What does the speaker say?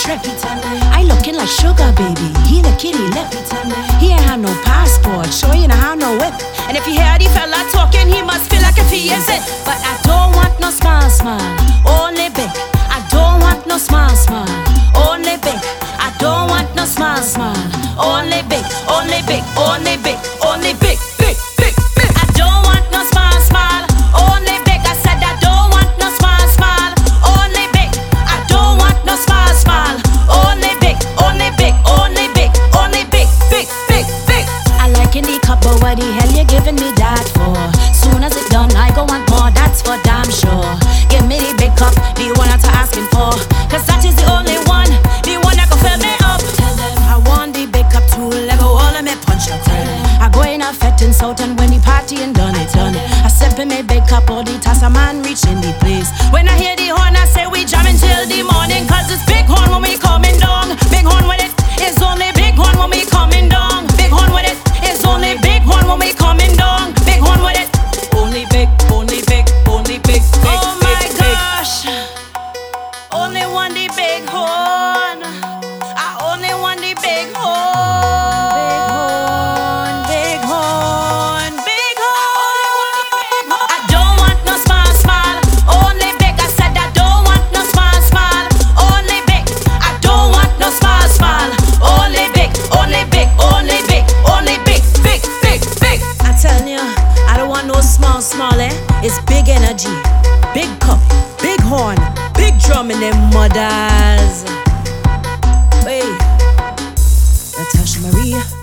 trip. I looking like sugar baby. He the kitty lip. He ain't have no passport, sure you know how no whip. And if you hear the fella talking, he must feel like if he is it. But I don't want no small, only big. I don't want no small, only big. I don't want no small, only big, only big, only big, only big, big, big, big. I don't want no small, only big. I said I don't want no small, only big. I don't want no small, only big, only big, only big, only big, big, big, big. I like in the cup, but what the hell you giving me that for? Soon as it's done, I go want more, that's for damn sure. Give me the big cup, the one that I'm asking for, cause that is the only one, the one that can fill me up. Tell them I want the big cup too, let go all of me punch up. I go in a fetting south and when the party and done it. I step in my big cup, all the task a man reaching the place. When I hear the horn, I say we jamming till the morning, cause it's big horn when we coming down. Big horn with it, it's only big horn when we coming down. Big horn with it, it's only big horn when we coming down. Big horn with it, only big, only big, only big, big. Oh my gosh, only want the big horn. I only want the big horn. Big horn, big horn, big horn. I don't want no small, only big. I said I don't want no small, only big. I don't want no small, only big, only big, only big, only big, big, big, big. I tell you, I don't want no small, eh? It's big energy, big cup, big horn, big drum in them mothers. Hey, Natasha Maria.